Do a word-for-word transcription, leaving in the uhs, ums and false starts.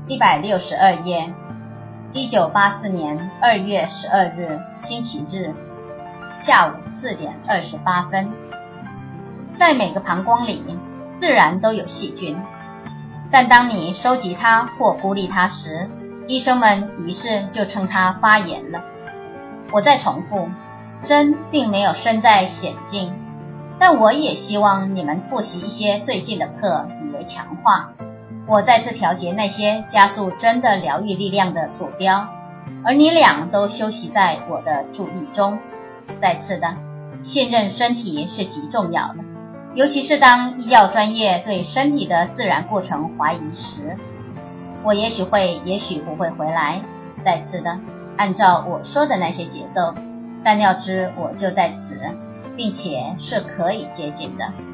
一百六十二页，一九八四年二月十二日星期日，下午四点二十八分。在每个膀胱里，自然都有细菌，但当你收集它或孤立它时，医生们于是就称它发炎了。我再重复，针并没有身在险境，但我也希望你们复习一些最近的课以为强化。我再次调节那些加速针的疗愈力量的坐标，而你俩都休息在我的注意中。再次的，信任身体是极重要的，尤其是当医药专业对身体的自然过程怀疑时。我也许会，也许不会回来。再次的，按照我说的那些节奏，但要知我就在此，并且是可以接近的。